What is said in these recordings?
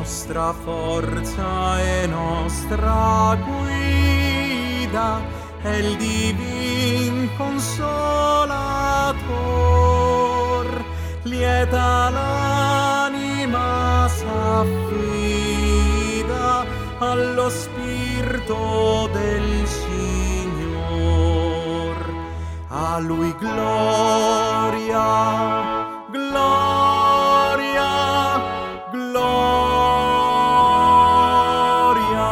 nostra forza e nostra guida, è il divin consolator. Lieta l'anima s'affida allo spirito del Signor. A Lui gloria, gloria, gloria.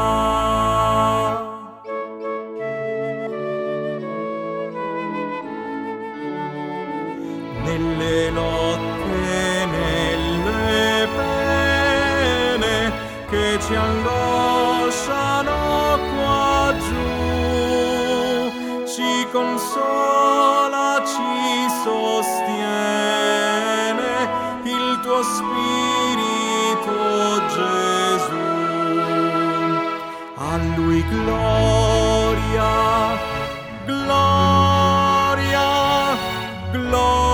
Nelle lotte, nelle pene che ci angosciano qua giù, ci consola, ci sostiene il tuo Spirito Gesù. A Lui gloria, gloria, gloria.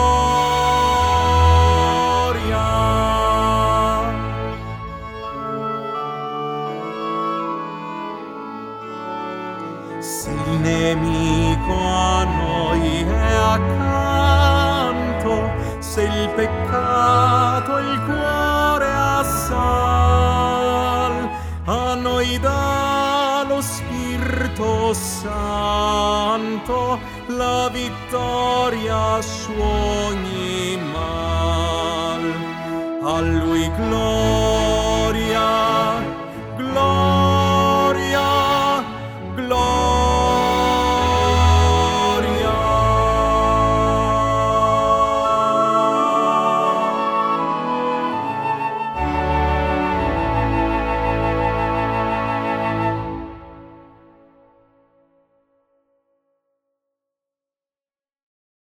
Se il nemico a noi è accanto, se il peccato il cuore assal, a noi dà lo Spirito Santo la vittoria su ogni mal. A Lui gloria,